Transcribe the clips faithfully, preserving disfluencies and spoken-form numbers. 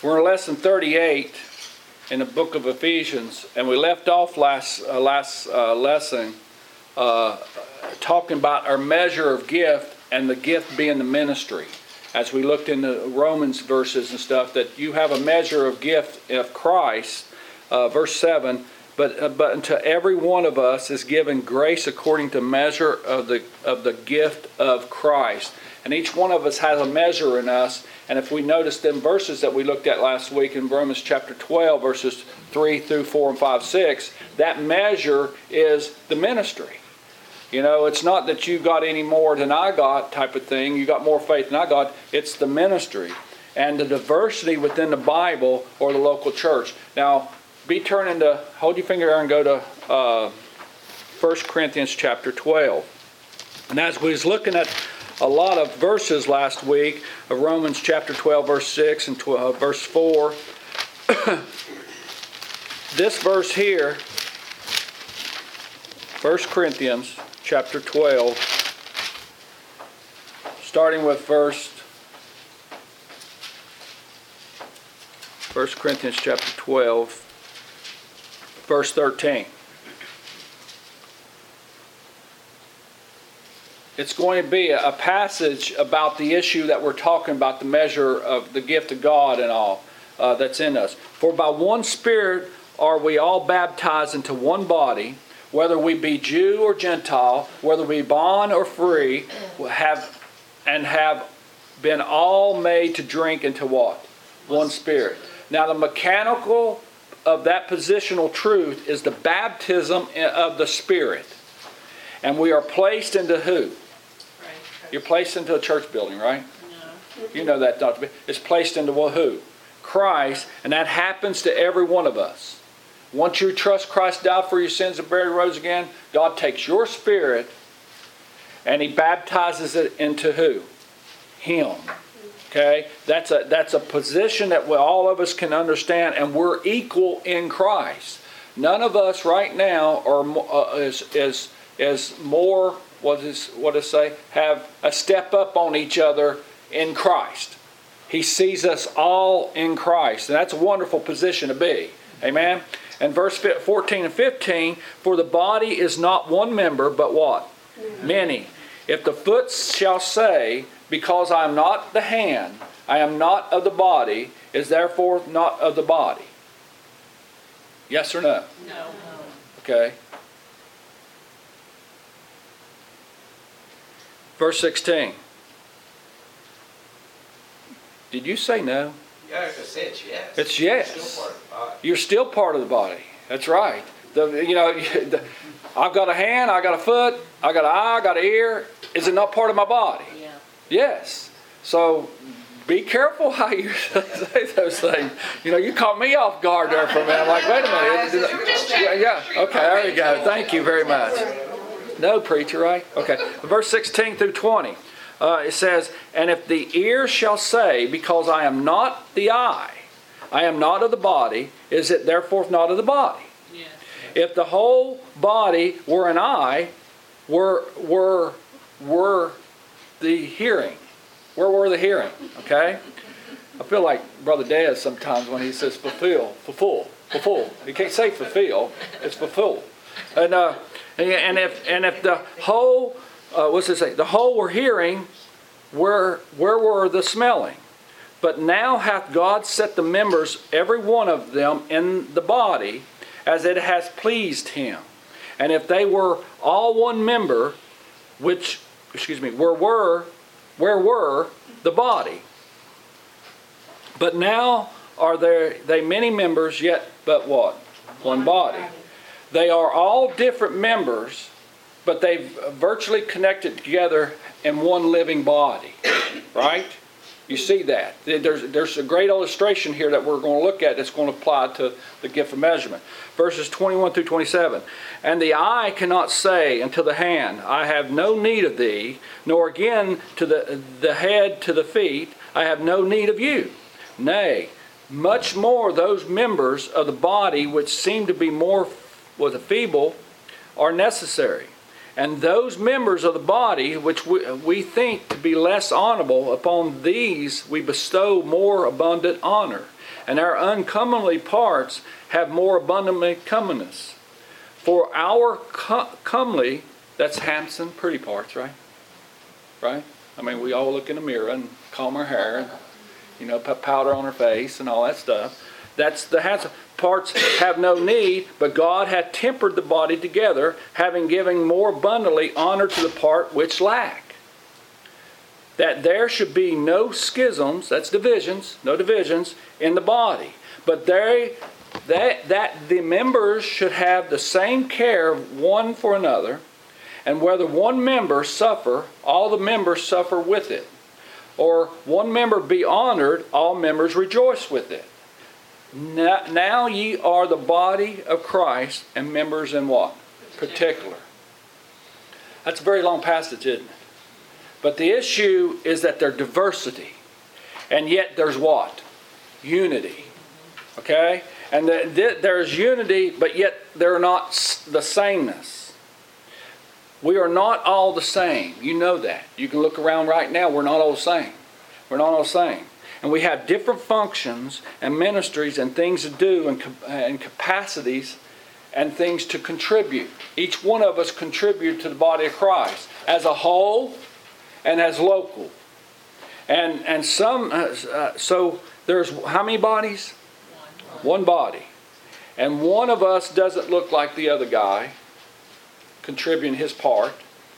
We're in lesson thirty-eight in the book of Ephesians, and we left off last uh, last uh, lesson uh, talking about our measure of gift, and the gift being the ministry. As we looked in the Romans verses and stuff, that you have a measure of gift of Christ, uh, verse seven. But uh, but unto every one of us is given grace according to measure of the of the gift of Christ. And each one of us has a measure in us. And if we notice them verses that we looked at last week in Romans chapter twelve, verses three through four and five, six, that measure is the ministry. You know, it's not that you got any more than I got type of thing. You got more faith than I got. It's the ministry and the diversity within the Bible or the local church. Now, be turning to, hold your finger there and go to uh, First Corinthians chapter twelve. And as we was looking at a lot of verses last week of Romans chapter twelve, verse six and twelve, verse four, this verse here, First Corinthians chapter twelve, starting with verse, First Corinthians chapter twelve, verse thirteen. It's going to be a passage about the issue that we're talking about, the measure of the gift of God and all uh, that's in us. For by one Spirit are we all baptized into one body, whether we be Jew or Gentile, whether we be bond or free, have and have been all made to drink into what? One Spirit. Now the mechanical of that positional truth is the baptism of the Spirit. And we are placed into who? You're placed into a church building, right? No. You know that, Doctor B. It's placed into well, who? Christ, and that happens to every one of us. Once you trust Christ died for your sins and buried and rose again, God takes your spirit and He baptizes it into who? Him. Okay? That's a that's a position that we, all of us can understand, and we're equal in Christ. None of us right now are uh, is is is more. What does what does it say? Have a step up on each other in Christ. He sees us all in Christ. And that's a wonderful position to be. Amen? And verse fourteen and fifteen, for the body is not one member, but what? Mm-hmm. Many. If the foot shall say, because I am not the hand, I am not of the body, is therefore not of the body. Yes or no? No. Okay. Verse sixteen. Did you say no? Yeah, I said it's yes. It's yes. It's still part of the body. You're still part of the body. That's right. The, you know, the, I've got a hand, I got a foot, I got an eye, I got an ear. Is it not part of my body? Yeah. Yes. So be careful how you say those things. You know, you caught me off guard there for a minute. I'm like, wait a minute. Yeah, yeah. Okay, there you go. Thank you very much. No, preacher, right? Okay. Verse sixteen through twenty. Uh, it says, and if the ear shall say, because I am not the eye, I am not of the body, is it therefore not of the body? Yeah. If the whole body were an eye, were were were the hearing. Where were the hearing? Okay? I feel like Brother Daz sometimes when he says fulfill, fulfill, fulfill. He can't say fulfill, it's fulfill. And uh And if and if the whole, uh, what's it say? The whole were hearing, where where were the smelling? But now hath God set the members, every one of them, in the body, as it has pleased Him. And if they were all one member, which, excuse me, where were, where were the body? But now are there they many members, yet but what? One body. They are all different members, but they've virtually connected together in one living body. Right? You see that. There's, there's a great illustration here that we're going to look at that's going to apply to the gift of measurement. Verses twenty-one through twenty-seven. And the eye cannot say unto the hand, I have no need of thee, nor again to the, the head to the feet, I have no need of you. Nay, much more those members of the body which seem to be more with a feeble are necessary. And those members of the body which we, we think to be less honorable, upon these we bestow more abundant honor. and our uncomely parts have more abundantly comeliness. For our co- comely, that's handsome, pretty parts, right? Right? I mean, we all look in the mirror and comb our hair, and, you know, put powder on our face and all that stuff. That's the handsome parts have no need, but God hath tempered the body together, having given more abundantly honor to the part which lack. That there should be no schisms, that's divisions, no divisions in the body, but they that that the members should have the same care one for another, and whether one member suffer, all the members suffer with it, or one member be honored, all members rejoice with it. Now, now ye are the body of Christ, and members in what? Particular. That's a very long passage, isn't it? But the issue is that there's diversity, and yet there's what? Unity. Okay? And the, there's unity, but yet they're not the sameness. We are not all the same. You know that. You can look around right now. We're not all the same. We're not all the same. And we have different functions and ministries and things to do and, and capacities and things to contribute. Each one of us contribute to the body of Christ as a whole and as local. And and some, uh, so there's how many bodies? One. One body. And one of us doesn't look like the other guy, contributing his part,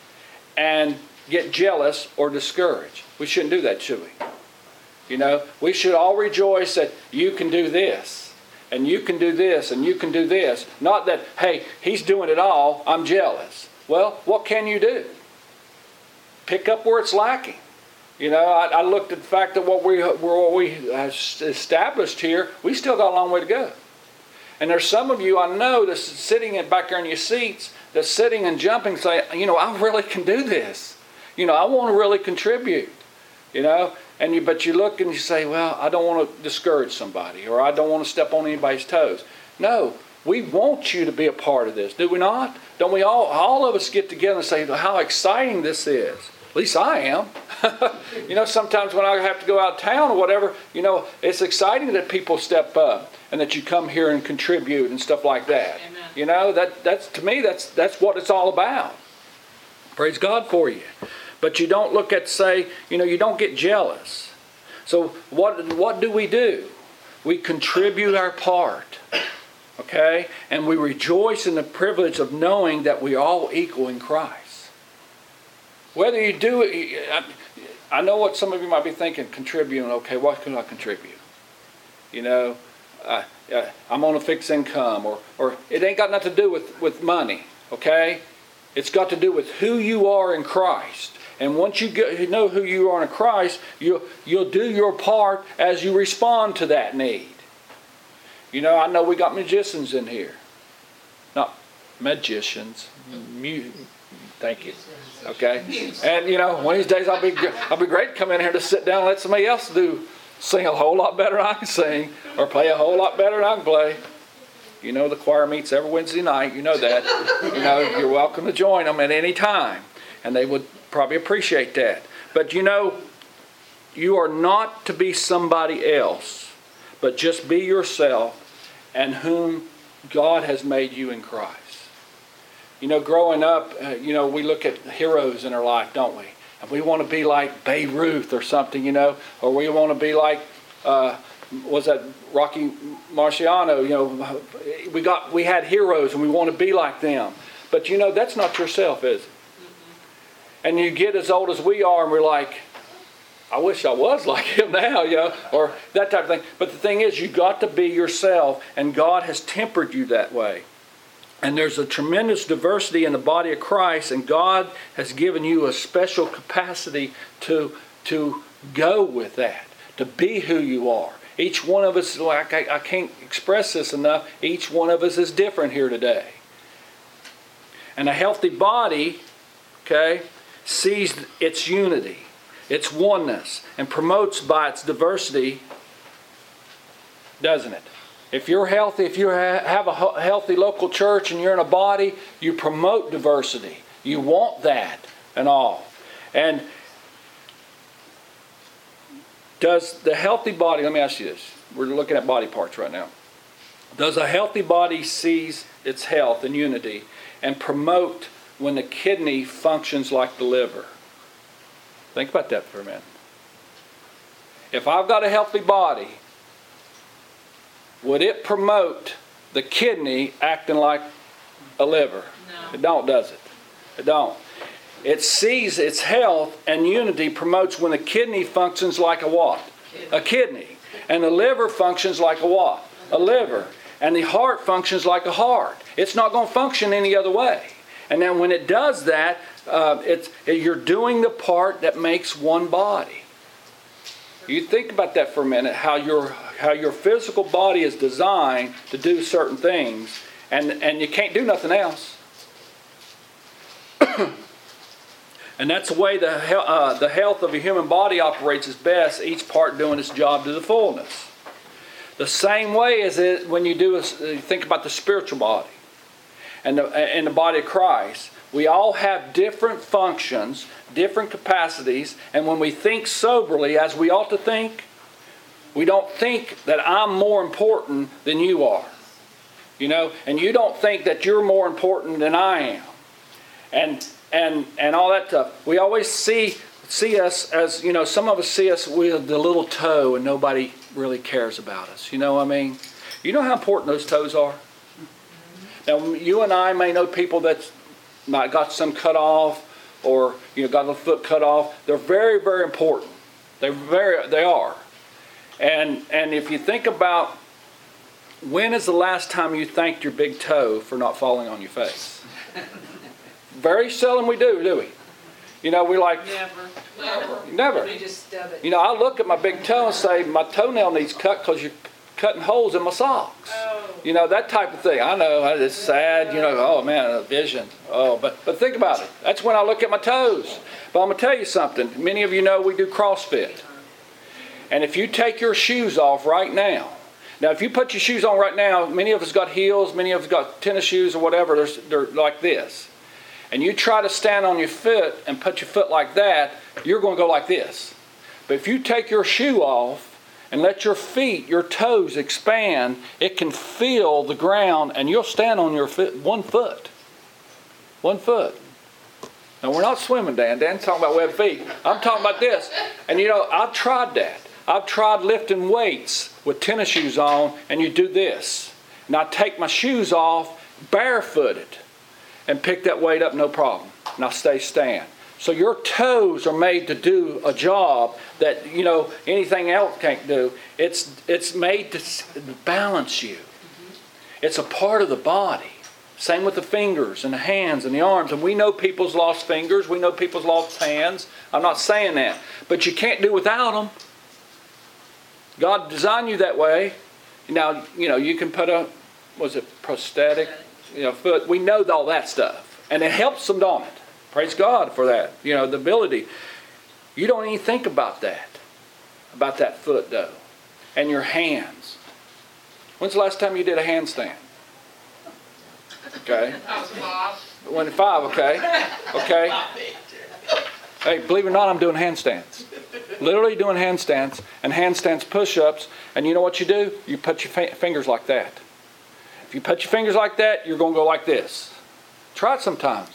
and get jealous or discouraged. We shouldn't do that, should we? You know, we should all rejoice that you can do this, and you can do this, and you can do this. Not that, hey, he's doing it all, I'm jealous. Well, what can you do? Pick up where it's lacking. You know, I, I looked at the fact that what we, what we established here, we still got a long way to go. And there's some of you I know that's sitting back there in your seats, that's sitting and jumping, saying, you know, I really can do this. You know, I want to really contribute. You know, and you, but you look and you say, well, I don't want to discourage somebody, or I don't want to step on anybody's toes. No, we want you to be a part of this, do we not? Don't we all, all of us get together and say how exciting this is? At least I am. You know, sometimes when I have to go out of town or whatever, you know, it's exciting that people step up and that you come here and contribute and stuff like that. Amen. You know, that that's to me, that's that's what it's all about. Praise God for you. But you don't look at, say, you know, you don't get jealous. So what what do we do? We contribute our part. Okay? And we rejoice in the privilege of knowing that we are all equal in Christ. Whether you do it, I know what some of you might be thinking, contributing. Okay, what can I contribute? You know, uh, uh, I'm on a fixed income, or, or it ain't got nothing to do with, with money. Okay? It's got to do with who you are in Christ. And once you, get, you know who you are in Christ, you'll, you'll do your part as you respond to that need. You know, I know we got magicians in here. Not magicians. Mu- Thank you. Okay? And, you know, one of these days I'll be, I'll be great to come in here to sit down and let somebody else do, sing a whole lot better than I can sing, or play a whole lot better than I can play. You know, the choir meets every Wednesday night. You know that. You know, you're welcome to join them at any time. And they would probably appreciate that. But you know, you are not to be somebody else, but just be yourself and whom God has made you in Christ. You know, growing up, uh, you know, we look at heroes in our life, don't we? And we want to be like Babe Ruth or something, you know, or we want to be like, uh, was that Rocky Marciano? You know, we got we had heroes and we want to be like them. But you know, that's not yourself, is it? And you get as old as we are and we're like, I wish I was like him now, you know, or that type of thing. But the thing is, you got to be yourself, and God has tempered you that way. And there's a tremendous diversity in the body of Christ, and God has given you a special capacity to, to go with that, to be who you are. Each one of us, like I, I can't express this enough, each one of us is different here today. And a healthy body, okay, sees its unity, its oneness, and promotes by its diversity, doesn't it? If you're healthy, if you have a healthy local church and you're in a body, you promote diversity. You want that and all. And Does the healthy body, let me ask you this. We're looking at body parts right now. Does a healthy body seize its health and unity and promote when the kidney functions like the liver? Think about that for a minute. If I've got a healthy body, would it promote the kidney acting like a liver? No. It don't, does it? It don't. It sees its health and unity promotes when the kidney functions like a what? A kidney. And the liver functions like a what? A liver. And the heart functions like a heart. It's not going to function any other way. And then when it does that, uh, it's, you're doing the part that makes one body. You think about that for a minute, how your, how your physical body is designed to do certain things, and, and you can't do nothing else. And that's the way the, he- uh, the health of a human body operates its best, each part doing its job to the fullness. The same way as it when you do a, you think about the spiritual body and the, and the body of Christ. We all have different functions, different capacities, and when we think soberly, as we ought to think, we don't think that I'm more important than you are. You know, and you don't think that you're more important than I am. And and and all that stuff. We always see see us as, you know, some of us see us with the little toe and nobody really cares about us. You know what I mean? You know how important those toes are? Now, you and I may know people that's might got some cut off, or you know, got a foot cut off. They're very, very important. They're very, they are. And and if you think about, when is the last time you thanked your big toe for not falling on your face? Very seldom we do, do we? You know, we like Never. Never. never. We just stub it. You know, I look at my big toe and say, my toenail needs cut because you're cutting holes in my socks. Oh. You know, that type of thing. I know, it's sad, you know, oh man, a vision. Oh, but, but think about it. That's when I look at my toes. But I'm going to tell you something. Many of you know we do CrossFit. And if you take your shoes off right now, now if you put your shoes on right now, many of us got heels, many of us got tennis shoes or whatever, they're, they're like this. And you try to stand on your foot and put your foot like that, you're going to go like this. But if you take your shoe off and let your feet, your toes expand, it can feel the ground and you'll stand on your foot, one foot. One foot. Now we're not swimming, Dan. Dan's talking about webbed feet. I'm talking about this. And you know, I've tried that. I've tried lifting weights with tennis shoes on, and you do this. And I take my shoes off barefooted and pick that weight up, no problem. And I stay stand. So your toes are made to do a job that, you know, anything else can't do. It's it's made to balance you. It's a part of the body. Same with the fingers and the hands and the arms. And we know people's lost fingers. We know people's lost hands. I'm not saying that. But you can't do without them. God designed you that way. Now, you know, you can put a, was it prosthetic, you know, foot. We know all that stuff. And it helps them, don't it? Praise God for that. You know, the ability. You don't even think about that. About that foot, though. And your hands. When's the last time you did a handstand? Okay. I was five. When five, okay. Okay. Hey, believe it or not, I'm doing handstands. Literally doing handstands. And handstands push-ups. And you know what you do? You put your fa- fingers like that. If you put your fingers like that, you're going to go like this. Try it sometimes.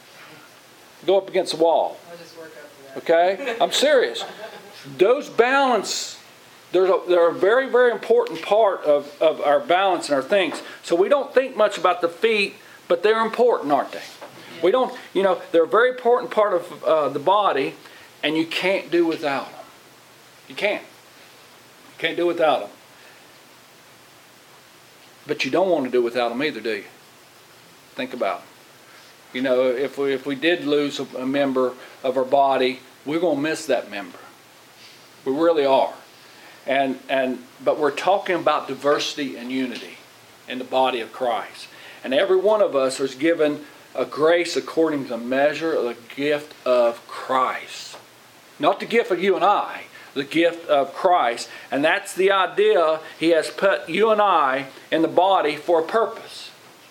Go up against the wall. I'll just work up for that. Okay? I'm serious. Those balance, they're a, they're a very, very important part of, of our balance and our things. So we don't think much about the feet, but they're important, aren't they? We don't, you know, they're a very important part of uh, the body, and you can't do without them. You can't. You can't do without them. But you don't want to do without them either, do you? Think about it. You know, if we if we did lose a, a member of our body, we're going to miss that member. We really are. And and but we're talking about diversity and unity in the body of Christ. And every one of us is given a grace according to the measure of the gift of Christ. Not the gift of you and I, the gift of Christ. And that's the idea. He has put you and I in the body for a purpose.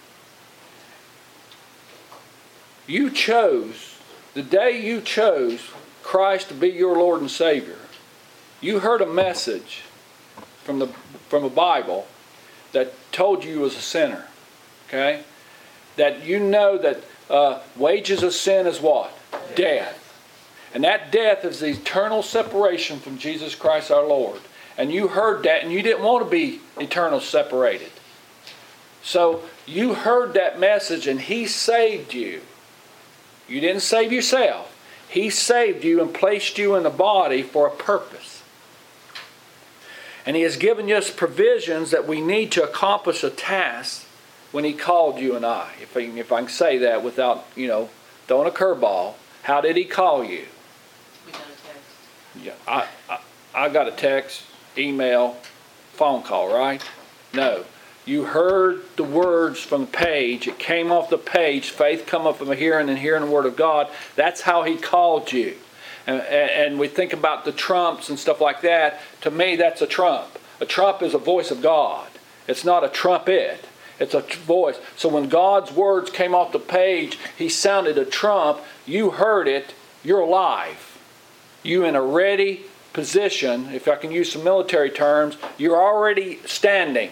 You chose, the day you chose Christ to be your Lord and Savior, you heard a message from the from a Bible that told you you was a sinner, okay? That you know that uh, wages of sin is what? Death. And that death is the eternal separation from Jesus Christ our Lord. And you heard that and you didn't want to be eternal separated. So you heard that message and He saved you. You didn't save yourself. He saved you and placed you in the body for a purpose. And He has given us provisions that we need to accomplish a task when He called you and I. If I, if I can say that without, you know, throwing a curveball. How did He call you? We got a text. Yeah, I, I, I got a text, email, phone call, right? No. You heard the words from the page. It came off the page. Faith come up from hearing and hearing the Word of God. That's how He called you. And, and we think about the trumps and stuff like that. To me, that's a trump. A trump is a voice of God. It's not a trumpet. It's a voice. So when God's words came off the page, He sounded a trump. You heard it. You're alive. You in a ready position. If I can use some military terms, you're already standing.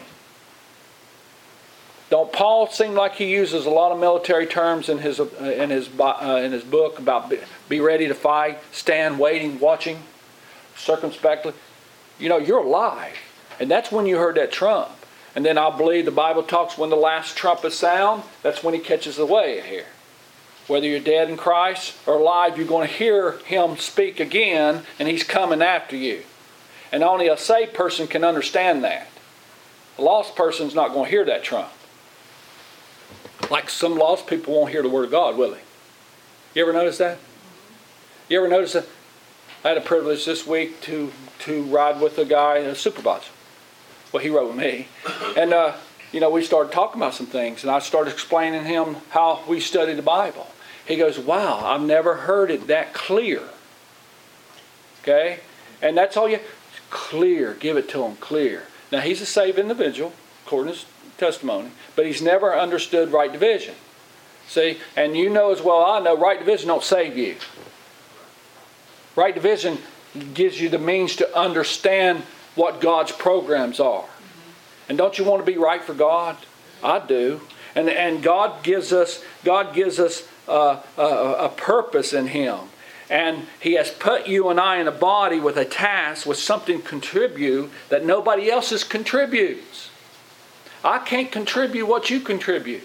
Don't Paul seem like he uses a lot of military terms in his uh, in his uh, in his book about be, be ready to fight, stand, waiting, watching, circumspectly? You know, you're alive, and that's when you heard that trump. And then I believe the Bible talks when the last trumpet sound, that's when He catches away here. Whether you're dead in Christ or alive, you're going to hear Him speak again, and He's coming after you. And only a saved person can understand that. A lost person's not going to hear that trump. Like some lost people won't hear the Word of God, will they? You ever notice that? You ever notice that? I had a privilege this week to, to ride with a guy, a supervisor. Well, he rode with me. And, uh, you know, we started talking about some things. And I started explaining to him how we study the Bible. He goes, wow, I've never heard it that clear. Okay? And that's all you... Clear. Give it to him. Clear. Now, he's a saved individual, according to his testimony. But he's never understood right division. See? And you know as well I know, right division don't save you. Right division gives you the means to understand what God's programs are. And don't you want to be right for God? I do. And and God gives us God gives us uh, a, a purpose in Him. And He has put you and I in a body with a task, with something to contribute that nobody else contributes. I can't contribute what you contribute.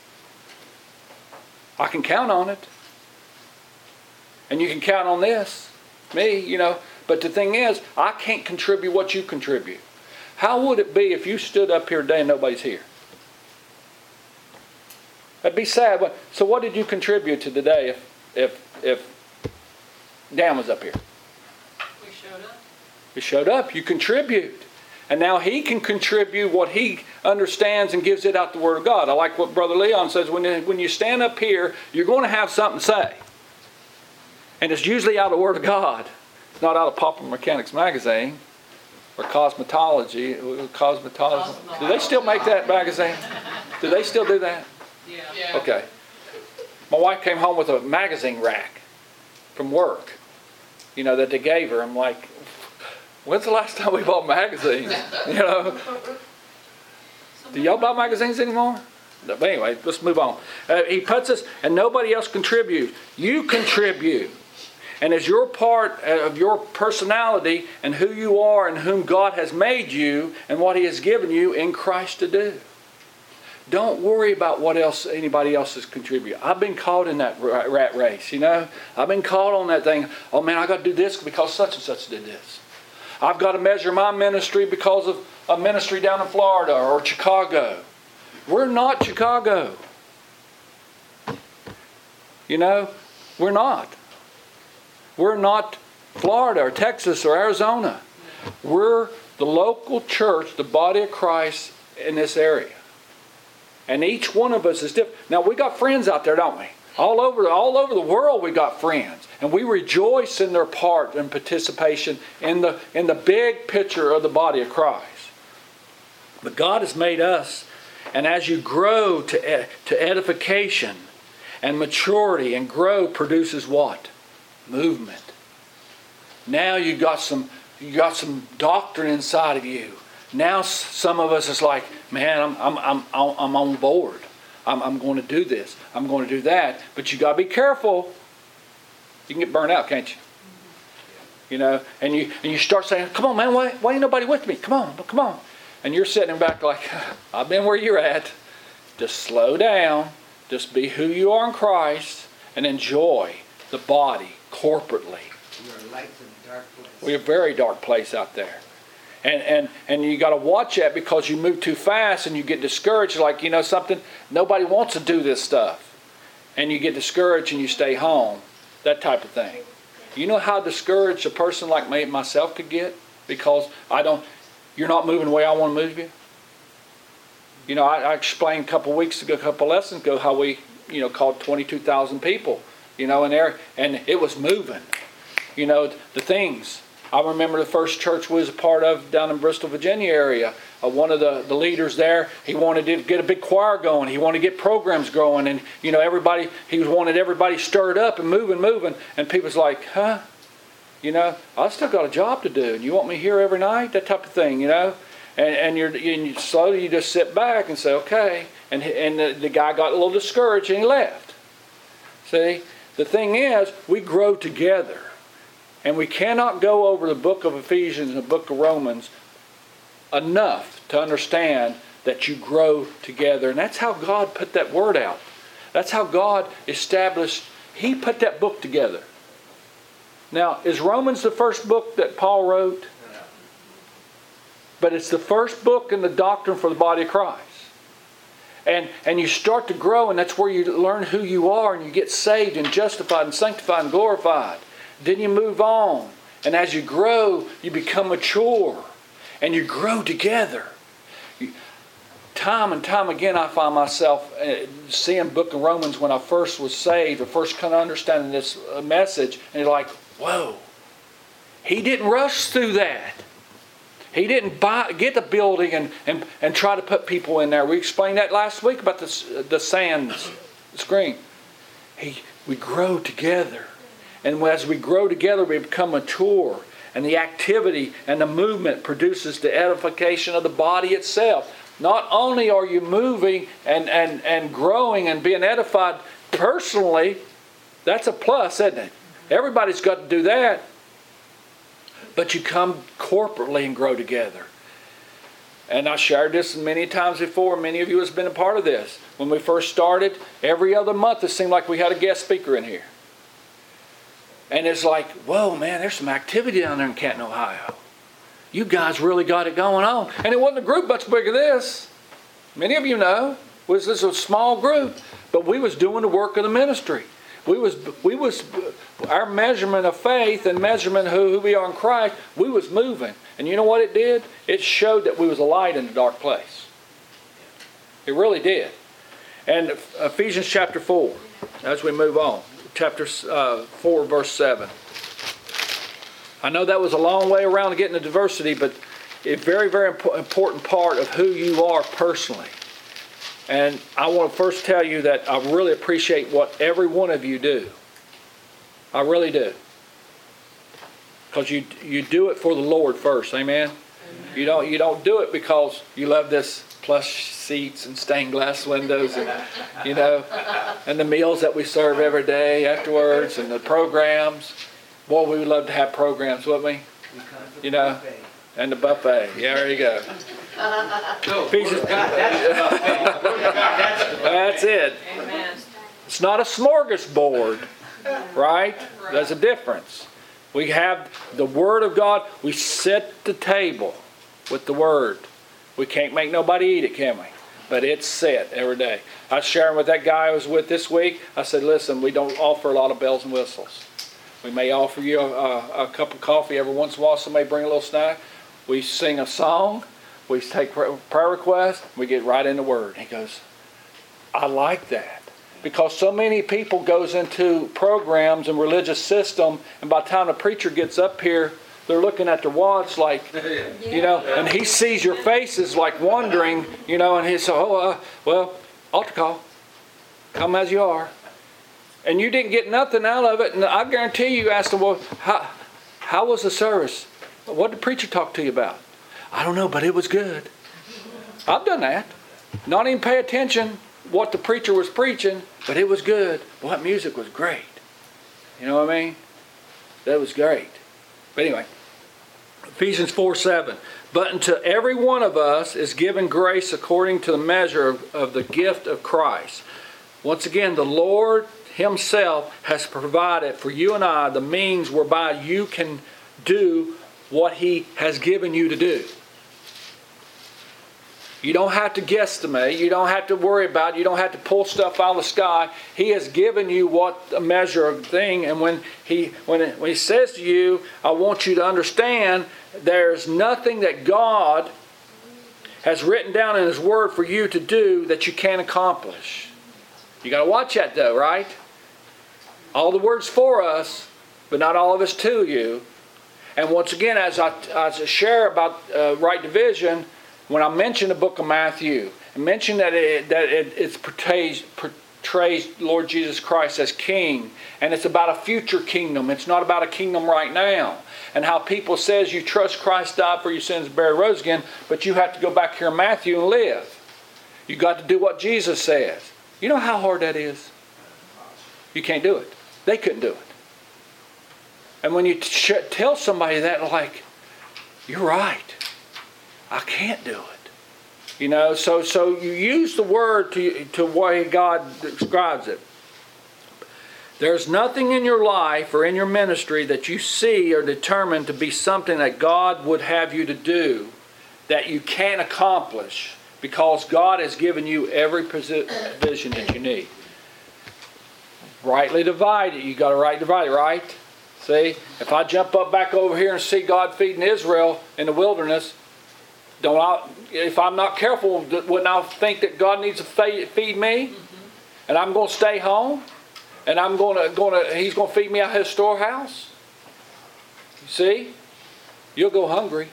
I can count on it. And you can count on this. Me, you know. But the thing is, I can't contribute what you contribute. How would it be if you stood up here today and nobody's here? That'd be sad. So what did you contribute to today if if if Dan was up here? We showed up. He showed up. You contribute. And now he can contribute what he understands and gives it out the Word of God. I like what Brother Leon says. When you, when you stand up here, you're going to have something to say. And it's usually out of the Word of God. Not out of Popular Mechanics magazine or cosmetology. Cosmetology. Do they still make that magazine? Do they still do that? Yeah. yeah. Okay. My wife came home with a magazine rack from work, you know, that they gave her. I'm like, when's the last time we bought magazines? You know. Do y'all buy magazines anymore? But anyway, let's move on. Uh, he puts us, and nobody else contributes. You contribute. And as your part of your personality and who you are and whom God has made you and what He has given you in Christ to do. Don't worry about what else anybody else has contributed. I've been caught in that rat race, you know. I've been caught on that thing. Oh man, I got to do this because such and such did this. I've got to measure my ministry because of a ministry down in Florida or Chicago. We're not Chicago. You know, we're not. We're not Florida or Texas or Arizona. We're the local church, the body of Christ in this area. And each one of us is different. Now, we got friends out there, don't we? All over, all over the world we got friends. And we rejoice in their part and participation in the, in the big picture of the body of Christ. But God has made us, and as you grow to, to edification and maturity and grow produces what? Movement. Now you got some, you got some doctrine inside of you. Now some of us is like, man, I'm I'm I'm I'm on board. I'm I'm going to do this. I'm going to do that. But you got to be careful. You can get burnt out, can't you? You know, and you and you start saying, "Come on, man, why why ain't nobody with me? Come on, come on." And you're sitting back like, "I've been where you're at." Just slow down. Just be who you are in Christ and enjoy the body corporately. We are lights in a dark place. We're a very dark place out there. And and and you got to watch that because you move too fast and you get discouraged. Like, you know something, nobody wants to do this stuff. And you get discouraged and you stay home. That type of thing. You know how discouraged a person like me, myself could get? Because I don't, you're not moving the way I want to move you. You know, I, I explained a couple of weeks ago, a couple of lessons ago, how we, you know, called twenty-two thousand people, you know, in there, and it was moving. You know, the things. I remember the first church we was a part of down in Bristol, Virginia area. Uh, one of the, the leaders there, he wanted to get a big choir going. He wanted to get programs growing, and you know, everybody. He wanted everybody stirred up and moving, moving. And people's like, huh? You know, I still got a job to do, and you want me here every night? That type of thing, you know. And and you're and you slowly you just sit back and say, okay. And and the, the guy got a little discouraged and he left. See, the thing is, we grow together. And we cannot go over the book of Ephesians and the book of Romans enough to understand that you grow together. And that's how God put that word out. That's how God established, He put that book together. Now, is Romans the first book that Paul wrote? But it's the first book in the doctrine for the body of Christ. And, and you start to grow, and that's where you learn who you are, and you get saved and justified and sanctified and glorified. Then you move on. And as you grow, you become mature. And you grow together. You, time and time again, I find myself uh, seeing Book of Romans when I first was saved, or first kind of understanding this uh, message. And you're like, whoa. He didn't rush through that. He didn't buy, get the building and, and, and try to put people in there. We explained that last week about the, the sands screen. He, we grow together. And as we grow together, we become mature. And the activity and the movement produces the edification of the body itself. Not only are you moving and, and, and growing and being edified personally, that's a plus, isn't it? Everybody's got to do that. But you come corporately and grow together. And I shared this many times before. Many of you have been a part of this. When we first started, every other month it seemed like we had a guest speaker in here. And it's like, whoa, man, there's some activity down there in Canton, Ohio. You guys really got it going on. And it wasn't a group much bigger than this. Many of you know. It was this a small group. But we was doing the work of the ministry. We was, we was, our measurement of faith and measurement of who, who we are in Christ, we was moving. And you know what it did? It showed that we was a light in a dark place. It really did. And Ephesians chapter four, as we move on. Chapter uh, four, verse seven. I know that was a long way around to getting to diversity, but a very, very important part of who you are personally. And I want to first tell you that I really appreciate what every one of you do. I really do. Because you you do it for the Lord first, amen? Amen. You don't you don't do it because you love this plush seats and stained glass windows, and you know, and the meals that we serve every day afterwards, and the programs. Boy, we would love to have programs, wouldn't we? You know, and the buffet. Yeah, there you go. Ephesians. That's it. Amen. It's not a smorgasbord, right? There's a difference. We have the Word of God. We set the table with the Word. We can't make nobody eat it, can we? But it's set every day. I was sharing with that guy I was with this week. I said, listen, we don't offer a lot of bells and whistles. We may offer you a, a cup of coffee every once in a while. Somebody bring a little snack. We sing a song. We take prayer requests. We get right in the Word. He goes, I like that. Because so many people goes into programs and religious system, and by the time the preacher gets up here, they're looking at their watch like, you know, and he sees your faces like wondering, you know, and he says, oh, uh, well, altar call. Come as you are. And you didn't get nothing out of it. And I guarantee you asked them, well, how, how was the service? What did the preacher talk to you about? I don't know, but it was good. I've done that. Not even pay attention what the preacher was preaching, but it was good. Boy, that music was great. You know what I mean? That was great. But anyway, Ephesians four seven. But unto every one of us is given grace according to the measure of, of the gift of Christ. Once again, the Lord Himself has provided for you and I the means whereby you can do what He has given you to do. You don't have to guesstimate. You don't have to worry about it. You don't have to pull stuff out of the sky. He has given you what a measure of thing. And when he when, it, when he says to you, I want you to understand there's nothing that God has written down in His Word for you to do that you can't accomplish. You got to watch that though, right? All the Word's for us, but not all of it's to you. And once again, as I, as I share about uh, right division, when I mention the book of Matthew, I mention that it that it it's portrays, portrays Lord Jesus Christ as King, and it's about a future kingdom. It's not about a kingdom right now. And how people says you trust Christ died for your sins, buried, rose again, but you have to go back here in Matthew and live. You got to do what Jesus says. You know how hard that is? You can't do it. They couldn't do it. And when you t- tell somebody that, like, you're right. I can't do it. You know, so so you use the word to to way God describes it. There's nothing in your life or in your ministry that you see or determine to be something that God would have you to do that you can't accomplish because God has given you every vision that you need. Rightly divided. You got to rightly divide it, right? See, if I jump up back over here and see God feeding Israel in the wilderness, don't I, if I'm not careful, wouldn't I think that God needs to feed me? Mm-hmm. And I'm going to stay home? And I'm going to, going to, He's going to feed me out of His storehouse? You see? You'll go hungry.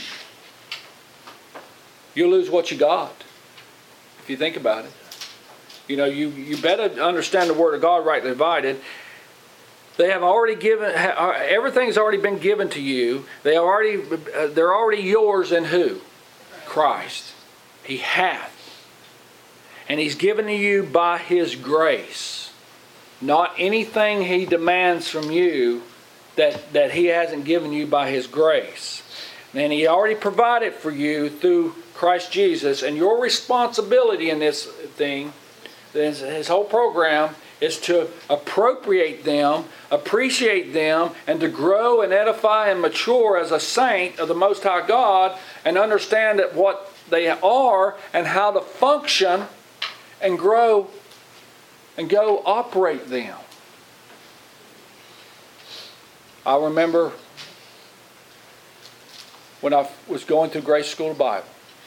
You'll lose what you got. If you think about it. You know, you, you better understand the Word of God rightly divided. They have already given, everything's already been given to you. They are already, they're already yours in who? Christ. He hath. And He's given to you by His grace. Not anything He demands from you that, that He hasn't given you by His grace. And He already provided for you through Christ Jesus. And your responsibility in this thing, His, his whole program, is to appropriate them, appreciate them, and to grow and edify and mature as a saint of the Most High God and understand that what they are and how to function and grow and go operate them. I remember when I was going through Grace School of Bible,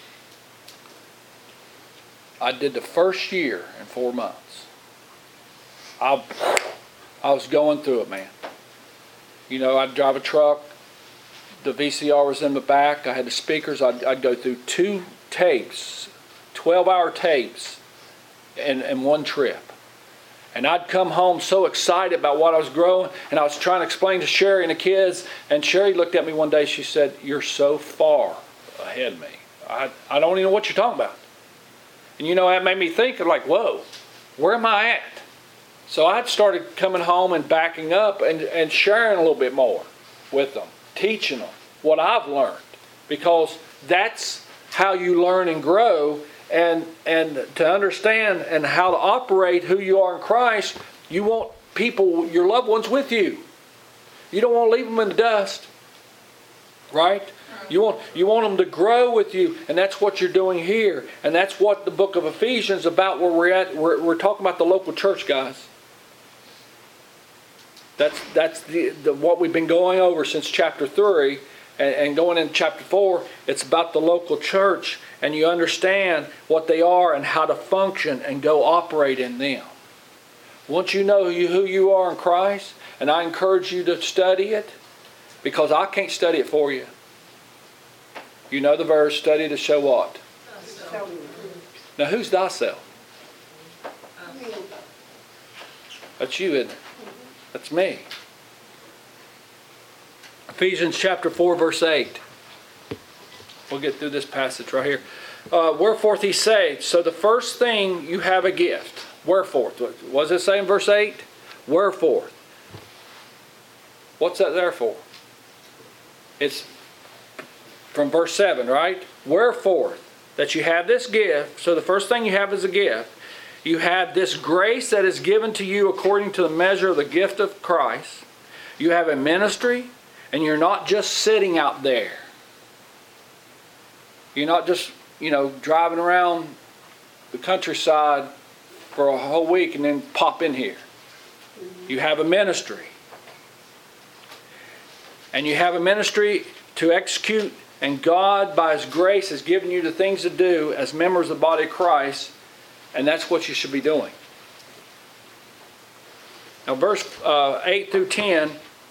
I did the first year in four months. I, I was going through it, man. You know, I'd drive a truck. The V C R was in the back. I had the speakers. I'd, I'd go through two tapes, twelve-hour tapes, in, in one trip. And I'd come home so excited about what I was growing, and I was trying to explain to Sherry and the kids, and Sherry looked at me one day. She said, "You're so far ahead of me. I, I don't even know what you're talking about." And you know, that made me think, like, whoa, where am I at? So I started coming home and backing up and, and sharing a little bit more with them, teaching them what I've learned. Because that's how you learn and grow. And, and to understand and how to operate who you are in Christ, you want people, your loved ones, with you. You don't want to leave them in the dust. Right? You want, you want them to grow with you, and that's what you're doing here. And that's what the book of Ephesians is about, where we're at. We're, we're talking about the local church, guys. That's that's the, the what we've been going over since chapter three, and, and going into chapter four. It's about the local church, and you understand what they are and how to function and go operate in them. Once you know you, who you are in Christ, and I encourage you to study it, because I can't study it for you. You know the verse, study to show what? Now who's thyself? That's you, isn't it? That's me. Ephesians chapter four, verse eight. We'll get through this passage right here. Uh, wherefore he saved. So the first thing, you have a gift. Wherefore. What does it say in verse eight? Wherefore. What's that there for? It's from verse seven, right? Wherefore, that you have this gift. So the first thing you have is a gift. You have this grace that is given to you according to the measure of the gift of Christ. You have a ministry, and you're not just sitting out there. You're not just, you know, driving around the countryside for a whole week and then pop in here. You have a ministry. And you have a ministry to execute, and God, by His grace, has given you the things to do as members of the body of Christ, and that's what you should be doing. Now, verse uh, eight through ten,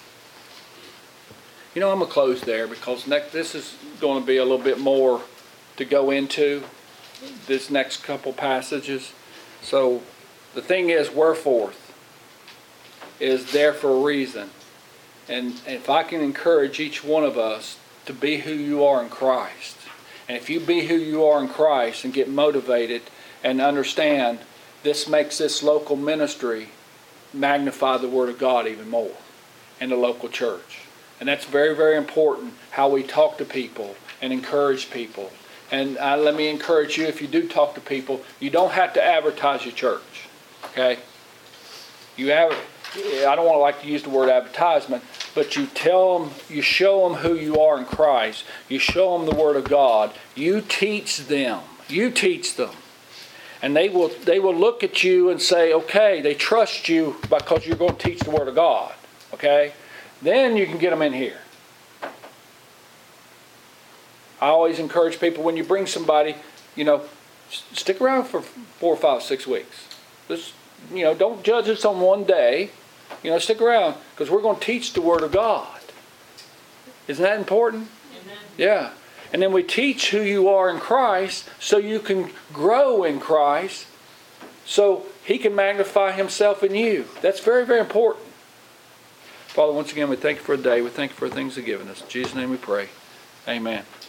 you know, I'm going to close there because next, this is going to be a little bit more to go into, this next couple passages. So, the thing is, wherefore is there for a reason. And if I can encourage each one of us to be who you are in Christ, and if you be who you are in Christ and get motivated and understand, this makes this local ministry magnify the Word of God even more in the local church. And that's very, very important, how we talk to people and encourage people. And uh, let me encourage you, if you do talk to people, you don't have to advertise your church. Okay? You have, I don't want to like to use the word advertisement, but you tell them, you show them who you are in Christ. You show them the Word of God. You teach them. You teach them. And they will they will look at you and say, okay, they trust you because you're going to teach the Word of God. Okay? Then you can get them in here. I always encourage people, when you bring somebody, you know, stick around for four, five, six weeks. Just, you know, don't judge us on one day. You know, stick around because we're going to teach the Word of God. Isn't that important? Amen. Yeah. And then we teach who you are in Christ so you can grow in Christ so He can magnify Himself in you. That's very, very important. Father, once again, we thank you for a day. We thank you for the things you've given us. In Jesus' name we pray. Amen.